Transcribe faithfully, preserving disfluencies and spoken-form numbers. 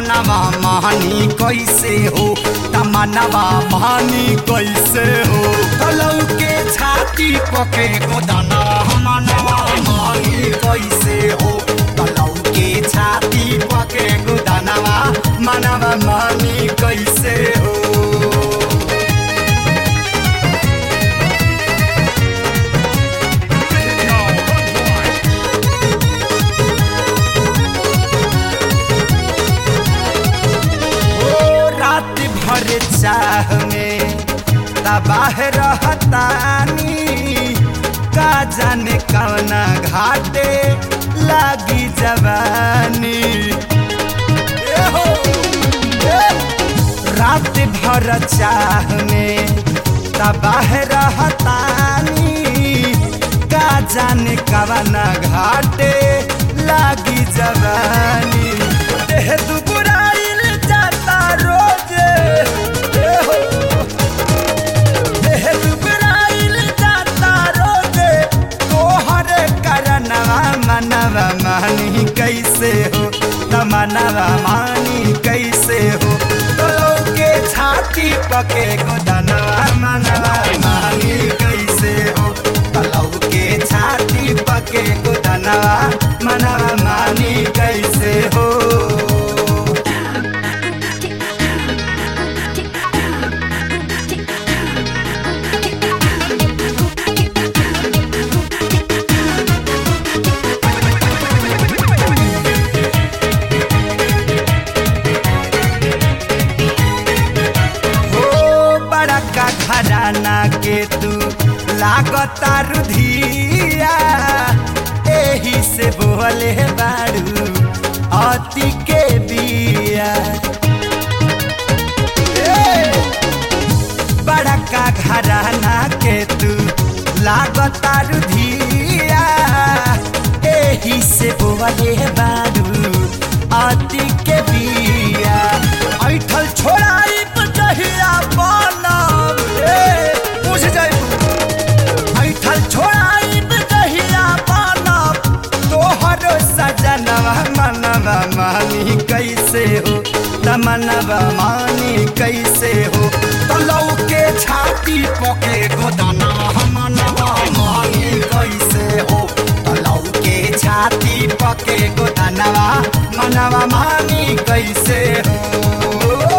मनवा महानी कैसे हो तमनवा महानी कैसे हो तलौ के छाती पके गोदाना मनवा महानी कैसे हो तलौ के छाती पके गोदानवा मनवा महानी कैसे हो। भर चाह में तबाह रहतानी का जाने कवना घाटे लागी जवानी ए हो, ए। रात भर चाह में तबाह रहतानी का जाने कवना घाटे लागी जवानी देह दुबुराइल जाता रोज मनवा मानी कैसे हो तमनवा मानी कैसे हो तो के छाती पके गोदनवा मनवा मानी कैसे हो तलौ के छाती पके गोदनवा मनवा मानी कैसे हो। घराना के तू लागता रुधिया एही से बोले बारू अति के बिया बड़का घराना के तू लागता रुधिया एही से बोले बारू अति के बिया ऐठल छोड़ाई दहिया बनब बुझ जाई ऐठल छोड़ाई दहिया बनब तोहर सजनवा मनवा मानी कैसे हो तमनवा मानी कैसे हो तलौ के छाती पके गोदाना मनवा मानी कैसे हो तलौ के छाती पके गोदानवा मनवा मानी कैसे हो।